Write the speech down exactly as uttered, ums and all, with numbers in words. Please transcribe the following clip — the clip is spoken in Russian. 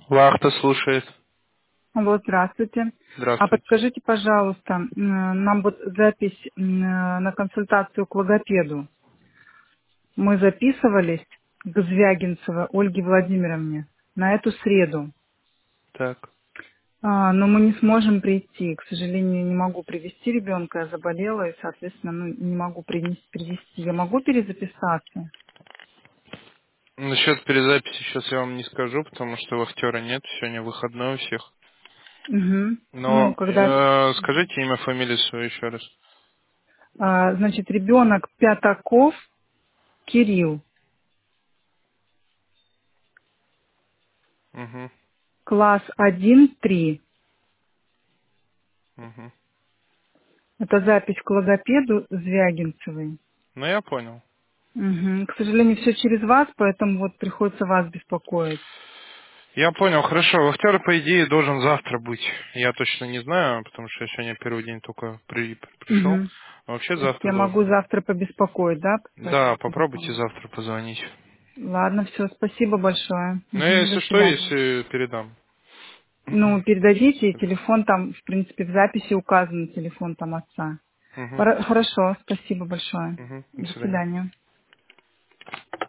Вахта слушает. Алло, здравствуйте. А Здравствуйте. подскажите, пожалуйста, м, нам вот запись м, на консультацию к логопеду. Мы записывались к Звягинцевой Ольге Владимировне на эту среду. Так. А, но мы не сможем прийти. К сожалению, не могу привести ребенка, я заболела, и, соответственно, ну, не могу принести, привести. Я могу перезаписаться? Насчет перезаписи сейчас я вам не скажу, потому что вахтера нет, сегодня выходной у всех. Угу. Ну, Но когда, э, скажите имя, фамилию свою еще раз. а, значит, ребенок Пятаков Кирилл, Угу. класс один-три. Угу. Это запись к логопеду Звягинцевой. Ну я понял. Мгм. К сожалению, все через вас, поэтому вот приходится вас беспокоить. Я понял, хорошо. Вахтер, по идее, должен завтра быть. Я точно не знаю, потому что я сегодня первый день только при- пришел. Мгм. Но вообще То есть завтра я могу должен. завтра побеспокоить, да, по Да, этому попробуйте телефону? завтра позвонить. Ладно, все, спасибо большое. Ну я, Мгм. До если что, свидания. если передам. Ну, передадите, телефон там, в принципе, в записи указан, телефон там отца. Угу. Хоро- Хорошо, спасибо большое. Угу. До До свидания. свидания.